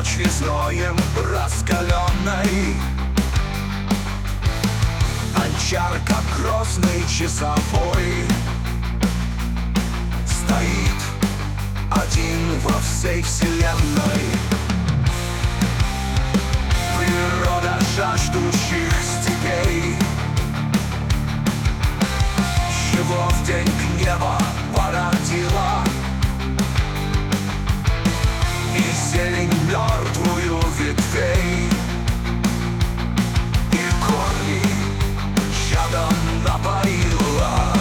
почве зноем раскаленной. Анчар, как грозный часовой, стоит один во всей вселенной. Природа жаждущих степей его в день гнева породила, и зелень мертвую ветвей, и корни ядом напоила.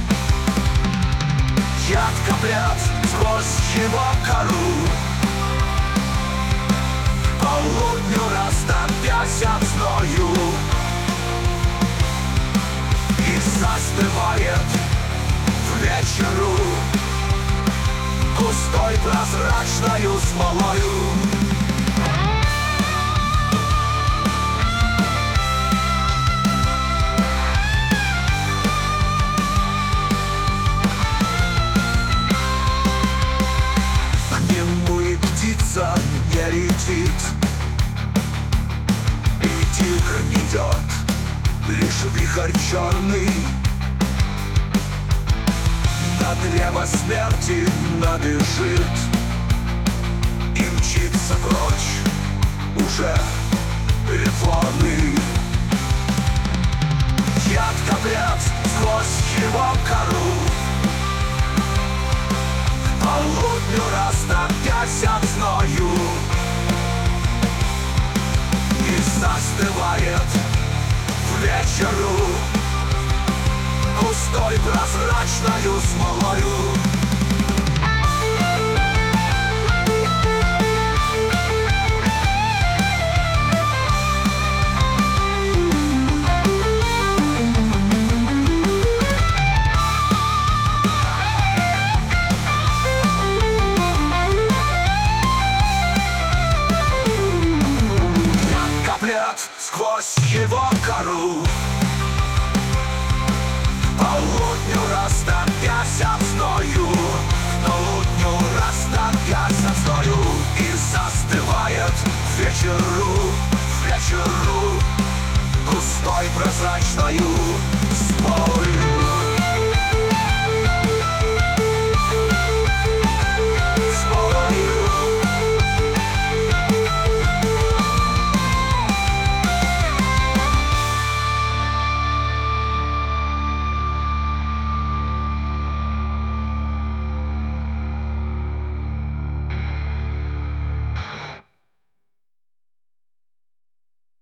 Яд каплет сквозь его кору, полудню растопясь от зною, и застывает в вечеру густой прозрачною смолою. К нему и птица не летит, и тигр идет, лишь вихрь черный. На древо смерти набежит и мчится прочь уже притворный. Яд каплет сквозь его кору, к полудню растопясь от зною, и застывает в вечеру густой прозрачною смолою. Яд каплет сквозь его кору, полудню растопясь от зною, полудню растопясь от зною, и застывает в вечеру густой прозрачною смолою.